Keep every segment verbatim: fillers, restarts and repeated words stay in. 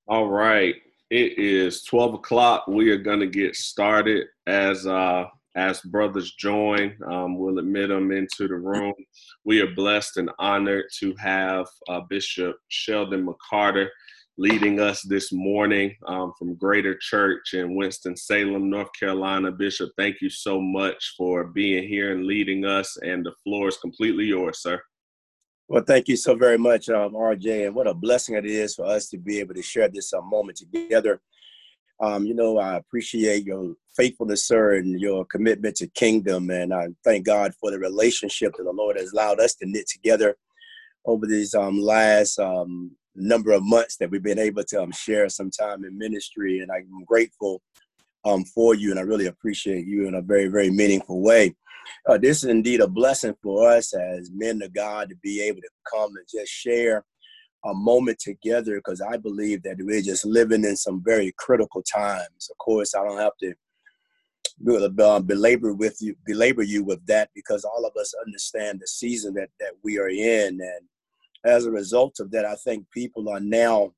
All right. It is twelve o'clock. We are going to get started as uh, as brothers join. Um, we'll admit them into the room. We are blessed and honored to have uh, Bishop Sheldon McCarter leading us this morning um, from Greater Church in Winston-Salem, North Carolina. Bishop, thank you so much for being here and leading us, and the floor is completely yours, sir. Well, thank you so very much, um, R J, and what a blessing it is for us to be able to share this uh, moment together. Um, you know, I appreciate your faithfulness, sir, and your commitment to kingdom, and I thank God for the relationship that the Lord has allowed us to knit together over these um, last um, number of months that we've been able to um, share some time in ministry, and I'm grateful um, for you, and I really appreciate you in a very, very meaningful way. Uh, this is indeed a blessing for us as men of God to be able to come and just share a moment together, because I believe that we're just living in some very critical times. Of course, I don't have to uh, belabor with you, belabor you with that, because all of us understand the season that that we are in, and as a result of that, I think people are now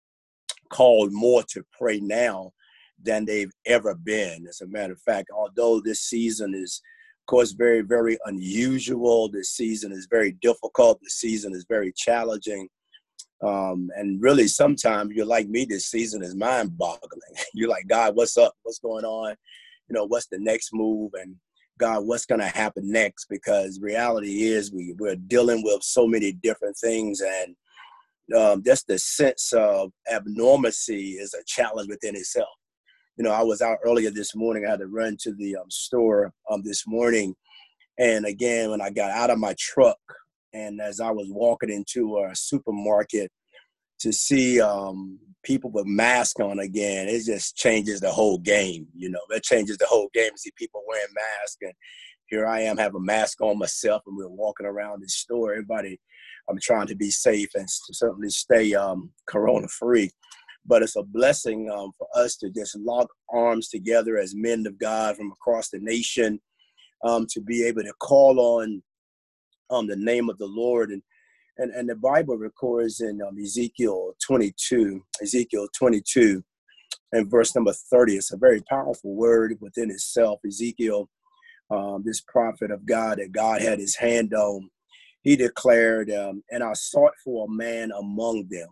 called more to pray now than they've ever been. As a matter of fact, although this season is, of course, very, very unusual. This season is very difficult. This season is very challenging. Um, and really, sometimes you're like me, this season is mind-boggling. You're like, God, what's up? What's going on? You know, what's the next move? And God, what's going to happen next? Because reality is we, we're dealing with so many different things. And um, just the sense of abnormalcy is a challenge within itself. You know, I was out earlier this morning. I had to run to the um, store um, this morning. And again, when I got out of my truck and as I was walking into a supermarket, to see um, people with masks on again, it just changes the whole game. You know, it changes the whole game to see people wearing masks. And here I am, have a mask on myself, and we're walking around the store. Everybody, I'm trying to be safe and certainly stay um, corona free. But it's a blessing um, for us to just lock arms together as men of God from across the nation, um, to be able to call on um, the name of the Lord. And and, and the Bible records in um, Ezekiel twenty-two, Ezekiel twenty-two, and verse number thirty. It's a very powerful word within itself. Ezekiel, um, this prophet of God that God had his hand on, he declared, um, and I sought for a man among them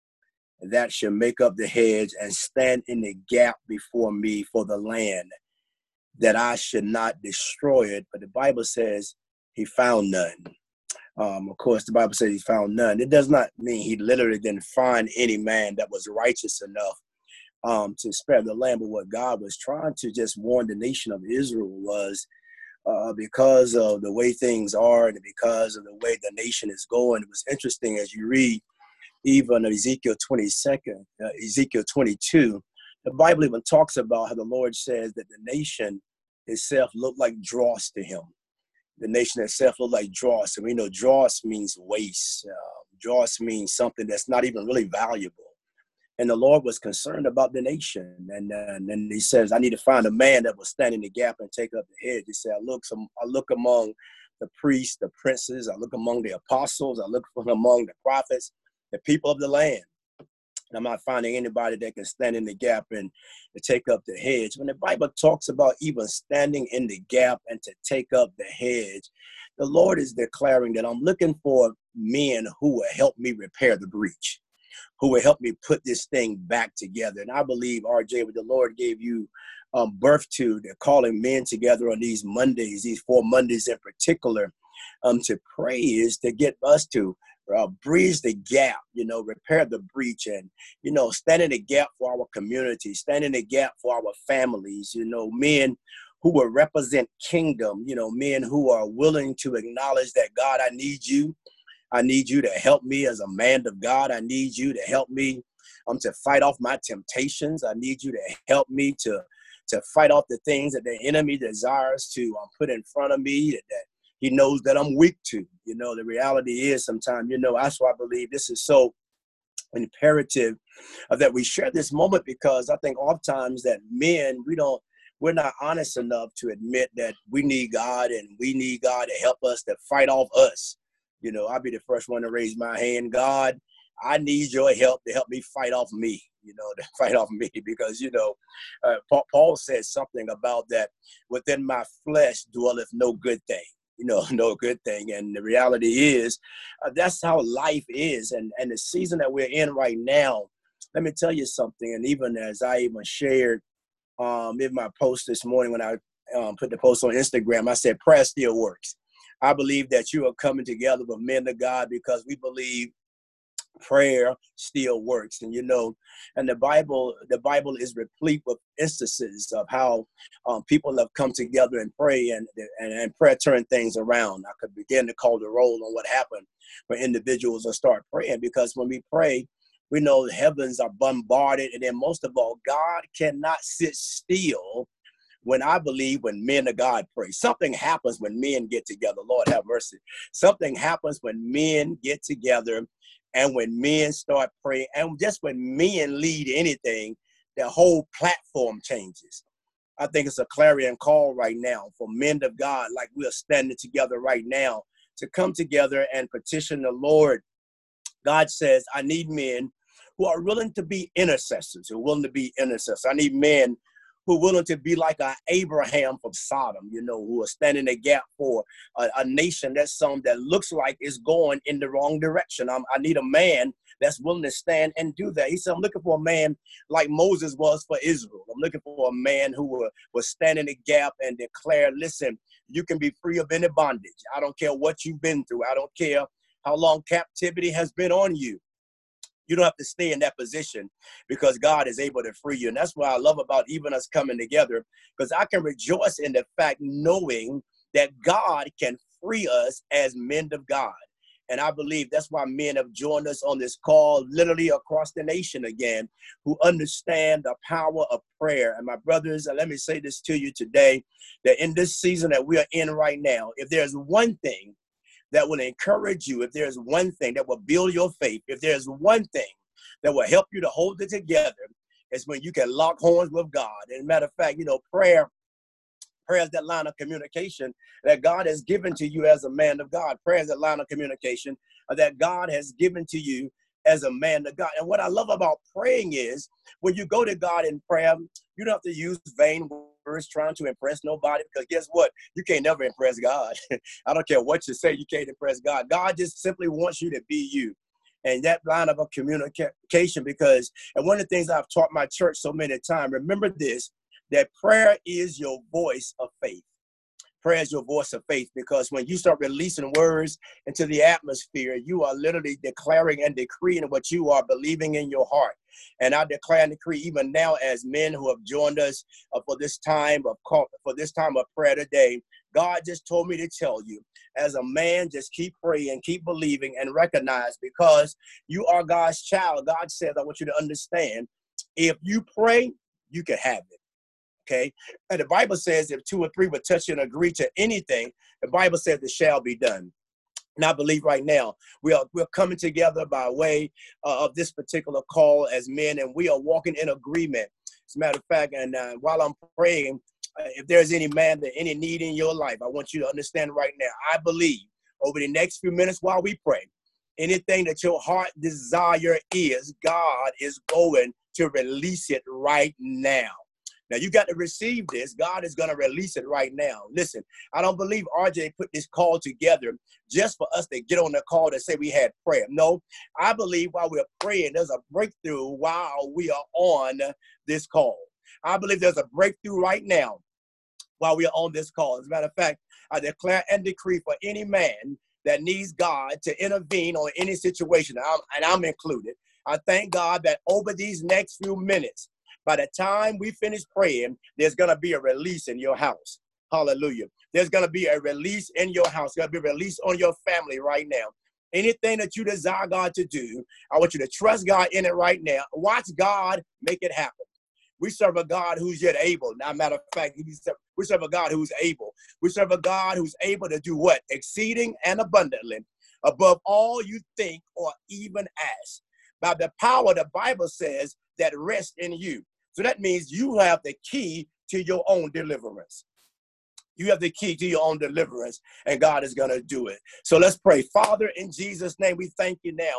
that should make up the hedge and stand in the gap before me for the land, that I should not destroy it. But the Bible says he found none. Um, of course, the Bible says he found none. It does not mean he literally didn't find any man that was righteous enough um, to spare the land. But what God was trying to just warn the nation of Israel was, uh, because of the way things are and because of the way the nation is going. It was interesting as you read even Ezekiel twenty-second, uh, Ezekiel twenty-two, the Bible even talks about how the Lord says that the nation itself looked like dross to him. The nation itself looked like dross. And we know dross means waste. Uh, dross means something that's not even really valuable. And the Lord was concerned about the nation. And then uh, and he says, I need to find a man that will stand in the gap and take up the hedge. He said, I look, some, I look among the priests, the princes. I look among the apostles. I look among the prophets, the people of the land. And I'm not finding anybody that can stand in the gap and to take up the hedge. When the Bible talks about even standing in the gap and to take up the hedge, the Lord is declaring that I'm looking for men who will help me repair the breach, who will help me put this thing back together. And I believe, R J, what the Lord gave you um, birth to, they're calling men together on these Mondays, these four Mondays in particular, um, to pray is to get us to Uh, bridge the gap, you know, repair the breach, and, you know, stand in the gap for our community, stand in the gap for our families, you know, men who will represent kingdom, you know, men who are willing to acknowledge that, God, I need you. I need you to help me as a man of God. I need you to help me um, to fight off my temptations. I need you to help me to, to fight off the things that the enemy desires to um, put in front of me, that, that he knows that I'm weak to. You know, the reality is sometimes, you know, that's why I believe this is so imperative uh, that we share this moment, because I think oftentimes that men, we don't, we're not honest enough to admit that we need God and we need God to help us to fight off us. You know, I'll be the first one to raise my hand. God, I need your help to help me fight off me. you know, to fight off me because, you know, uh, Paul, Paul says something about that within my flesh dwelleth no good thing, you know, no good thing. And the reality is uh, that's how life is. And, and the season that we're in right now, let me tell you something. And even as I even shared um, in my post this morning when I um, put the post on Instagram, I said, prayer still works. I believe that you are coming together with men of God because we believe prayer still works. And, you know, and the Bible, the Bible is replete with instances of how um, people have come together and pray and, and, and prayer turned things around. I could begin to call the roll on what happened for individuals to start praying, because when we pray, we know the heavens are bombarded. And then most of all, God cannot sit still when I believe when men of God pray. Something happens when men get together. Lord have mercy. Something happens when men get together and when men start praying. And just when men lead anything, the whole platform changes. I think it's a clarion call right now for men of God, like we are standing together right now, to come together and petition the Lord. God says, I need men who are willing to be intercessors, who are willing to be intercessors. I need men who are willing to be like an Abraham from Sodom, you know, who are standing a gap for a, a nation that's some that looks like it's going in the wrong direction. I'm, I need a man that's willing to stand and do that. He said, I'm looking for a man like Moses was for Israel. I'm looking for a man who will, will stand in the gap and declare, listen, you can be free of any bondage. I don't care what you've been through. I don't care how long captivity has been on you. You don't have to stay in that position because God is able to free you. And that's what I love about even us coming together, because I can rejoice in the fact knowing that God can free us as men of God. And I believe that's why men have joined us on this call, literally across the nation again, who understand the power of prayer. And my brothers, let me say this to you today, that in this season that we are in right now, if there's one thing that will encourage you, if there's one thing that will build your faith, if there's one thing that will help you to hold it together, it's when you can lock horns with God. And matter of fact, you know, prayer, prayer is that line of communication that God has given to you as a man of God. Prayer is that line of communication that God has given to you as a man of God. And what I love about praying is when you go to God in prayer, you don't have to use vain words trying to impress nobody, because guess what? You can't never impress God. I don't care what you say, you can't impress God. God just simply wants you to be you. And that line of a communication, because, and one of the things I've taught my church so many times, remember this, that prayer is your voice of faith. Prayer is your voice of faith, because when you start releasing words into the atmosphere, you are literally declaring and decreeing what you are believing in your heart. And I declare and decree even now, as men who have joined us uh, for this time of call, for this time of prayer today, God just told me to tell you, as a man, just keep praying, keep believing, and recognize, because you are God's child. God says, I want you to understand, if you pray, you can have it. Okay. And the Bible says if two or three would touch and agree to anything, the Bible says it shall be done. And I believe right now we are we're coming together by way uh, of this particular call as men, and we are walking in agreement. As a matter of fact, and uh, while I'm praying, uh, if there's any man that any need in your life, I want you to understand right now, I believe over the next few minutes while we pray, anything that your heart desire is, God is going to release it right now. Now, you got to receive this. God is going to release it right now. Listen, I don't believe R J put this call together just for us to get on the call to say we had prayer. No, I believe while we're praying, there's a breakthrough while we are on this call. I believe there's a breakthrough right now while we are on this call. As a matter of fact, I declare and decree for any man that needs God to intervene on any situation, and I'm, and I'm included. I thank God that over these next few minutes, by the time we finish praying, there's going to be a release in your house. Hallelujah. There's going to be a release in your house. There's going to be a release on your family right now. Anything that you desire God to do, I want you to trust God in it right now. Watch God make it happen. We serve a God who's yet able. Now, matter of fact, we serve a God who's able. We serve a God who's able to do what? Exceeding and abundantly, above all you think or even ask. By the power, the Bible says, that rests in you. So that means you have the key to your own deliverance. You have the key to your own deliverance, and God is going to do it. So let's pray. Father, in Jesus' name, we thank you now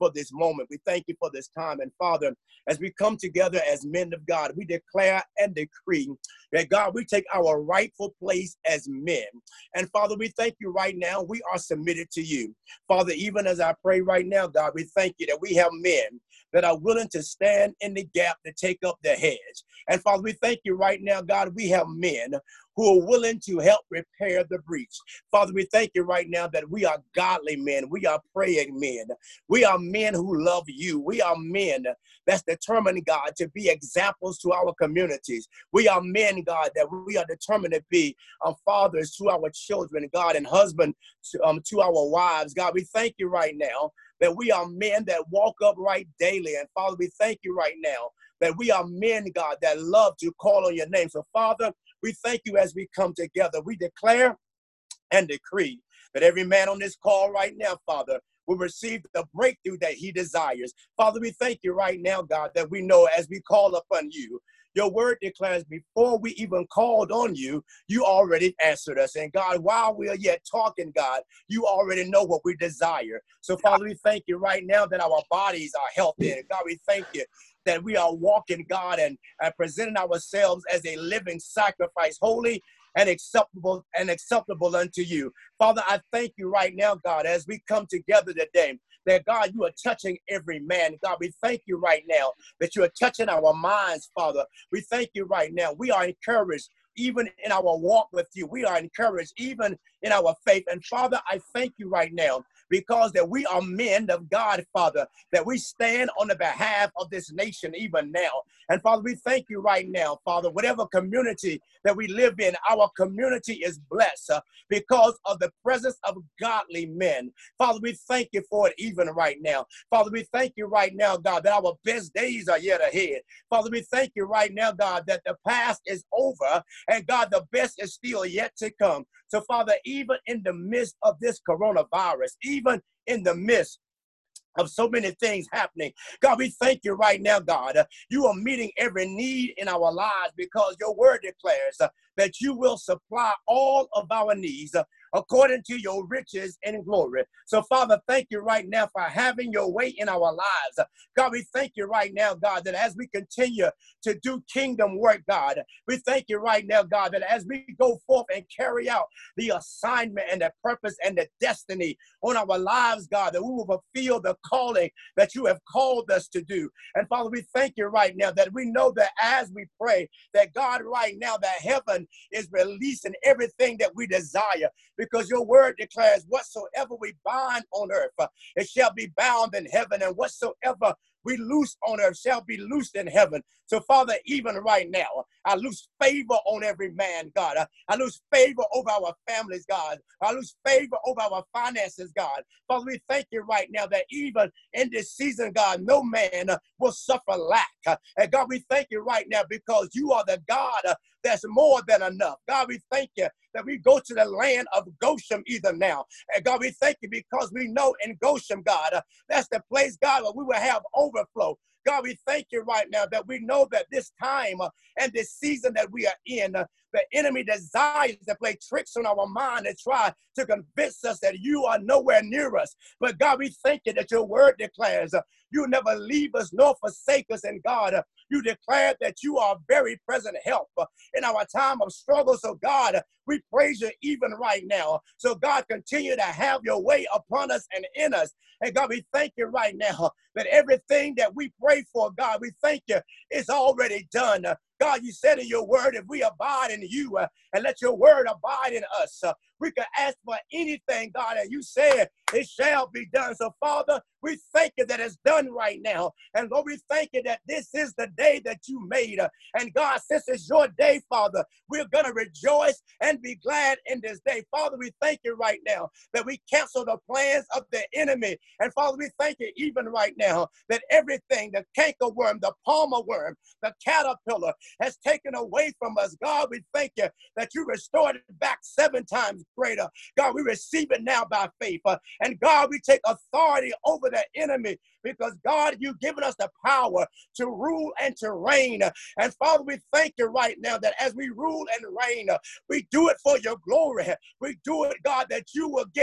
for this moment. We thank you for this time. And Father, as we come together as men of God, we declare and decree that, God, we take our rightful place as men. And Father, we thank you right now. We are submitted to you. Father, even as I pray right now, God, we thank you that we have men that are willing to stand in the gap to take up the hedge. And Father, we thank you right now, God, we have men who are willing to help repair the breach. Father, we thank you right now that we are godly men. We are praying men. We are men who love you. We are men that's determined, God, to be examples to our communities. We are men, God, that we are determined to be um, fathers to our children, God, and husband to, um, to our wives. God, we thank you right now that we are men that walk upright daily. And Father, we thank you right now that we are men, God, that love to call on your name. So Father, we thank you as we come together. We declare and decree that every man on this call right now, Father, will receive the breakthrough that he desires. Father, we thank you right now, God, that we know as we call upon you, your word declares before we even called on you, you already answered us. And God, while we are yet talking, God, you already know what we desire. So Father, we thank you right now that our bodies are healthy. And God, we thank you that we are walking, God, and, and presenting ourselves as a living sacrifice, holy and acceptable and acceptable unto you. Father, I thank you right now, God, as we come together today, that God, you are touching every man. God, we thank you right now that you are touching our minds, Father. We thank you right now. We are encouraged even in our walk with you. We are encouraged even in our faith. And Father, I thank you right now because that we are men of God, Father, that we stand on the behalf of this nation even now. And Father, we thank you right now, Father, whatever community that we live in, our community is blessed uh, because of the presence of godly men. Father, we thank you for it even right now. Father, we thank you right now, God, that our best days are yet ahead. Father, we thank you right now, God, that the past is over and God, the best is still yet to come. So Father, even in the midst of this coronavirus, even in the midst of so many things happening, God, we thank you right now, God. Uh, you are meeting every need in our lives because your word declares uh, that you will supply all of our needs uh, according to your riches and glory. So, Father, thank you right now for having your way in our lives. Uh, God, we thank you right now, God, that as we continue to do kingdom work, God, we thank you right now, God, that as we go forth and carry out the assignment and the purpose and the destiny on our lives, God, that we will fulfill the calling that you have called us to do. And Father, we thank you right now that we know that as we pray, that God, right now, that heaven is releasing everything that we desire, because your word declares whatsoever we bind on earth, uh, it shall be bound in heaven, and whatsoever we loose on earth shall be loosed in heaven. So, Father, even right now, I lose favor on every man, God. I, I lose favor over our families, God. I lose favor over our finances, God. Father, we thank you right now that even in this season, God, no man uh, will suffer lack. Uh, and God, we thank you right now because you are the God uh, that's more than enough. God, we thank you that we go to the land of Goshen even now. And God, we thank you because we know in Goshen, God, uh, that's the place, God, where we will have overflow. God, we thank you right now that we know that this time uh, and this season that we are in, uh, the enemy desires to play tricks on our mind and try to convince us that you are nowhere near us. But God, we thank you that your word declares uh, you never leave us nor forsake us. And God, uh, you declare that you are very present help uh, in our time of struggle. So God, uh, we praise you even right now. So God, continue to have your way upon us and in us. And God, we thank you right now that everything that we pray for, God, we thank you is already done. Uh, God, you said in your word, if we abide in you uh, and let your word abide in us, uh, we can ask for anything, God, and you said it shall be done. So, Father, we thank you that it's done right now. And Lord, we thank you that this is the day that you made. Uh, and God, since it's your day, Father, we're going to rejoice and be glad in this day. Father, we thank you right now that we cancel the plans of the enemy. And Father, we thank you even right now that everything, the cankerworm, the palmer worm, the caterpillar has taken away from us. God, we thank you that you restored it back seven times greater. God, we receive it now by faith. Uh, and God, we take authority over the enemy because, God, you've given us the power to rule and to reign. And Father, we thank you right now that as we rule and reign, we do it for your glory. We do it, God, that you will get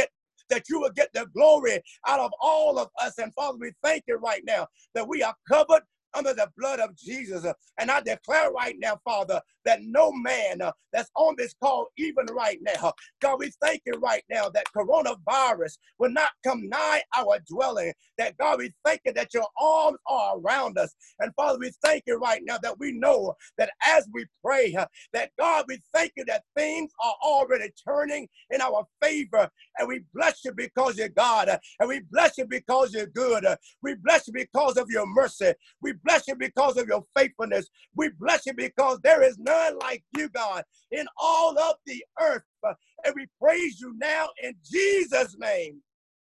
that you will get the glory out of all of us. And Father, we thank you right now that we are covered under the blood of Jesus. And I declare right now, Father, that no man uh, that's on this call, even right now, God, we thank you right now that coronavirus will not come nigh our dwelling. That, God, we thank you that your arms are around us. And Father, we thank you right now that we know that as we pray, uh, that, God, we thank you that things are already turning in our favor. And we bless you because you're God. Uh, and we bless you because you're good. Uh, we bless you because of your mercy. We bless you because of your faithfulness. We bless you because there is none like you, God, in all of the earth. And we praise you now in Jesus' name.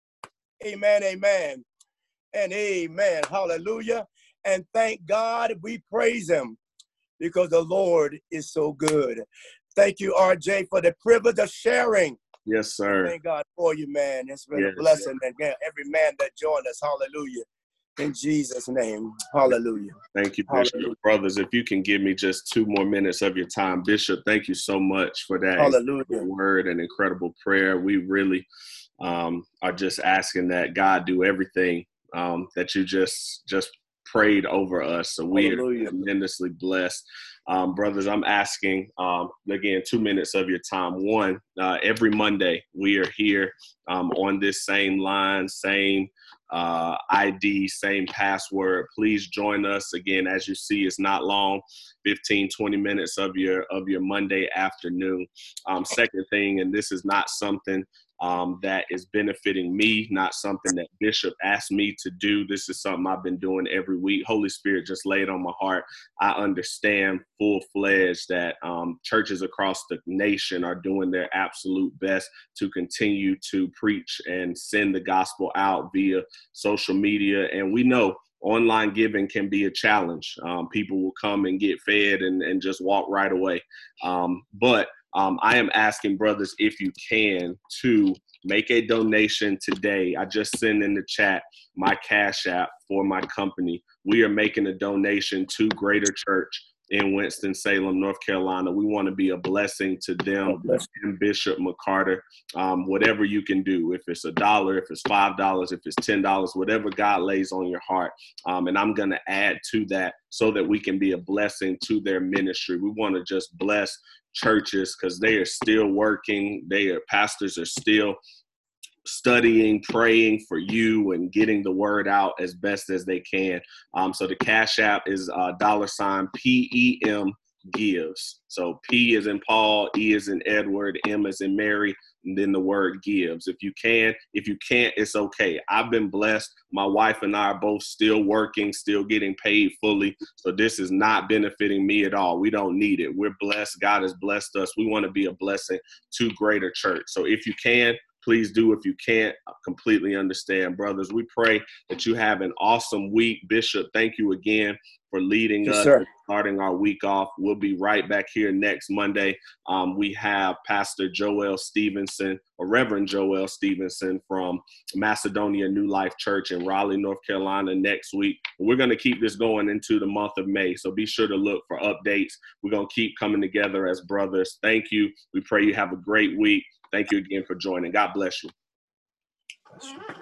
Amen, amen, and amen. Hallelujah. And thank God we praise him because the Lord is so good. Thank you, R J, for the privilege of sharing. Yes, sir. Thank God for you, man. It's been yes, a blessing. Yes. And every man that joined us, hallelujah. In Jesus' name, hallelujah. Thank you, Bishop. Hallelujah. Brothers, if you can give me just two more minutes of your time. Bishop, thank you so much for that Hallelujah. word and incredible prayer. We really um, are just asking that God do everything um, that you just just prayed over us. So we Hallelujah. are tremendously blessed. Um, brothers, I'm asking, um, again, two minutes of your time. One, uh, every Monday we are here um, on this same line, same uh, I D, same password. Please join us. Again, as you see, it's not long, fifteen, twenty minutes of your of your Monday afternoon. Um, second thing, and this is not something Um, that is benefiting me, not something that Bishop asked me to do. This is something I've been doing every week. Holy Spirit just laid on my heart. I understand full-fledged that um, churches across the nation are doing their absolute best to continue to preach and send the gospel out via social media. And we know online giving can be a challenge. Um, people will come and get fed and, and just walk right away. Um, but Um, I am asking brothers, if you can, to make a donation today. I just sent in the chat my Cash App for my company. We are making a donation to Greater Church in Winston-Salem, North Carolina. We want to be a blessing to them and Bishop McCarter. Um, whatever you can do, if it's a dollar, if it's five dollars, if it's ten dollars, whatever God lays on your heart. Um, and I'm going to add to that so that we can be a blessing to their ministry. We want to just bless churches because they are still working. They are pastors are still studying, praying for you and getting the word out as best as they can. Um, so the Cash App is uh, dollar sign P E M gives. So P is in Paul, E is in Edward, M is in Mary, and then the word gives. If you can, if you can't, it's okay. I've been blessed. My wife and I are both still working, still getting paid fully. So this is not benefiting me at all. We don't need it. We're blessed. God has blessed us. We want to be a blessing to Greater Church. So if you can, please do. If you can't, I completely understand. Brothers, we pray that you have an awesome week. Bishop, thank you again for leading yes, us sir. and starting our week off. We'll be right back here next Monday. Um, we have Pastor Joel Stevenson, or Reverend Joel Stevenson from Macedonia New Life Church in Raleigh, North Carolina next week. We're going to keep this going into the month of May, so be sure to look for updates. We're going to keep coming together as brothers. Thank you. We pray you have a great week. Thank you again for joining. God bless you.